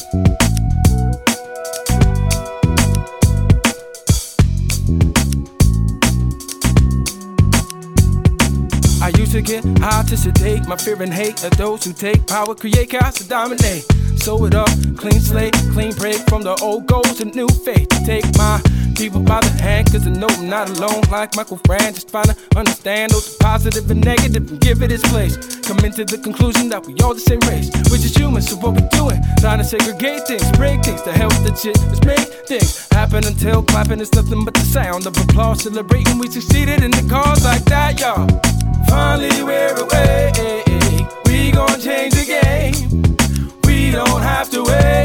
I used to get high to sedate my fear and hate of those who take power, create chaos to dominate. Sew it up, clean slate, clean break from the old goals and new faith. Take my people by the hand, cause I know I'm not alone. Like Michael Brand, just trying to understand those positive and negative and give it its place. Coming to the conclusion that we all the same race. We're just humans, so what we doing? Trying to segregate things, break things, to help the shit, let's make things happen until clapping is nothing but the sound of applause. Celebrating we succeeded in the cause like that, y'all. Finally we're away, we gon' change the game. We don't have to wait.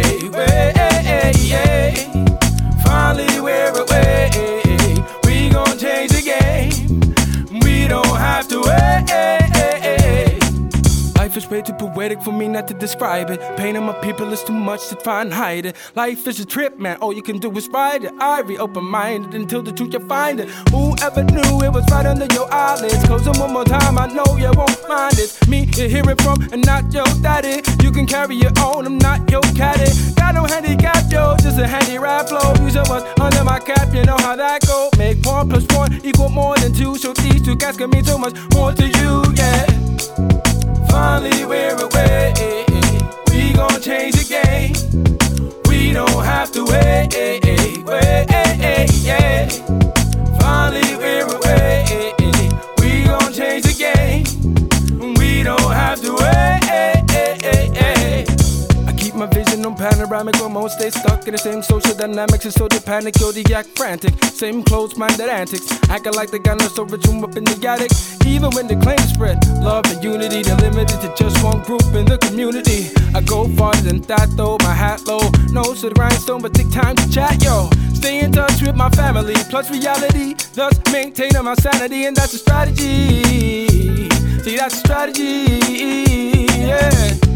Finally we're away, we gon' change the game. We don't have to wait. Life is way too poetic for me not to describe it. Pain of my people is too much to try and hide it. Life is a trip, man, all you can do is ride it. I be open-minded until the truth you find it. Whoever knew it was right under your eyelids? Close them one more time, I know you won't mind it. Me, you hear it from, and not your daddy. You can carry your own, I'm not your caddy. Got no handicap, yo, just a handy rap flow. You so much under my cap, you know how that go. Make 1 + 1 equal more than 2. So these two guys can mean so much more to you, yeah. Finally we're away, we gon' change the game. We don't have to wait, yeah. Finally we're away, we gon' change the game. We don't have to wait. I keep my vision on panoramic, but most stay stuck in the same social dynamics. And so they panic, yo, they act frantic. Same closed-minded antics, acting like they got no storage room up in the attic. Even when the claims spread love and unity, they're limited to just one group in the community. I go farther than that though, my hat low, nose to the grindstone, but take time to chat, yo. Stay in touch with my family, plus reality, thus maintaining my sanity, and that's a strategy. See, that's a strategy, yeah.